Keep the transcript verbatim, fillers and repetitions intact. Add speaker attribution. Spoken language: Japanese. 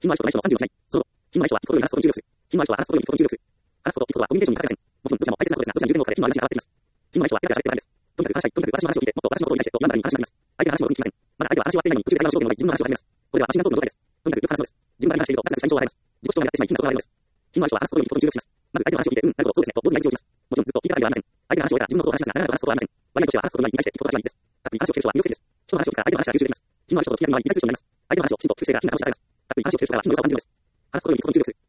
Speaker 1: 品のある人とない人のさんじゅうろくない。その後、品のない人は聞くことより話すことに注力する。品のある人は話すことより聞くことに注力する。話すこと、聞くことはコミュニケーションに欠かせません。もちろん、どちらも大切なことですが、どちらも重点の多くで品のある話が上がっています。品のない人はペラペラ喋っているだけです。とにかく話したい、とにかく私の話を聞いて、もっと私のことを理解して、と言わんだらに話になります。相手が話を聞きません。まだ相手は話を終わっていないのに、途中で会話をしようというので自分の話を始めます。これでは話のトークの状態です。とにかくよく話すのです。自分が話していると、私たちが印象を与えます。自己主張になってしまい、品が損なわれるのです。品のある人は話すことより聞くことに注力します。まず相手の話を聞いて、うん、なるほど、そうですね、と同時に相槌を打ちます。もちろんずっと聞いてたわけではありません。相手の話を終えたら自分のことを話しながら、ならないと話すことはありません。割合としては話すことに対して聞くことが一番いいです。特に話を聞く人は魅力的です。人の話を聞くから相手の話が吸収できます。品のある人と聞き合いの場合、一体数値になります。相手の話をきちんと聞く姿勢が品が醸し出されます。特に話を聞く人からは品の良さを感じるのです。話すことより聞くことに注力する。